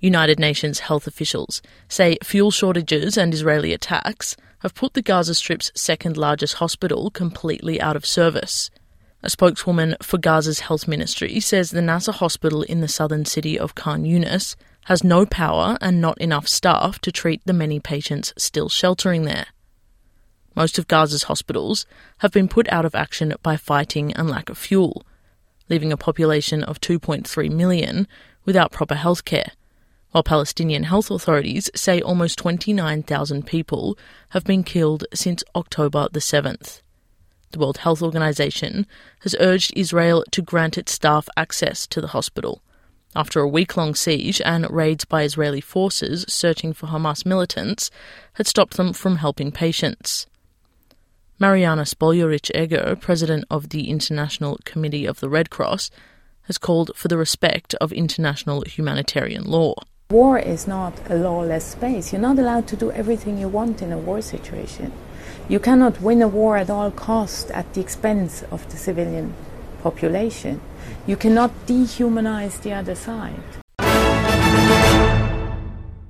United Nations health officials say fuel shortages and Israeli attacks have put the Gaza Strip's second largest hospital completely out of service. A spokeswoman for Gaza's health ministry says the Nasser hospital in the southern city of Khan Yunis has no power and not enough staff to treat the many patients still sheltering there. Most of Gaza's hospitals have been put out of action by fighting and lack of fuel, leaving a population of 2.3 million without proper health care, while Palestinian health authorities say almost 29,000 people have been killed since October the 7th. The World Health Organization has urged Israel to grant its staff access to the hospital after a week-long siege and raids by Israeli forces searching for Hamas militants had stopped them from helping patients. Mariana Spoljaric-Egger, president of the International Committee of the Red Cross, has called for the respect of international humanitarian law. War is not a lawless space. You're not allowed to do everything you want in a war situation. You cannot win a war at all costs at the expense of the civilian population. You cannot dehumanize the other side.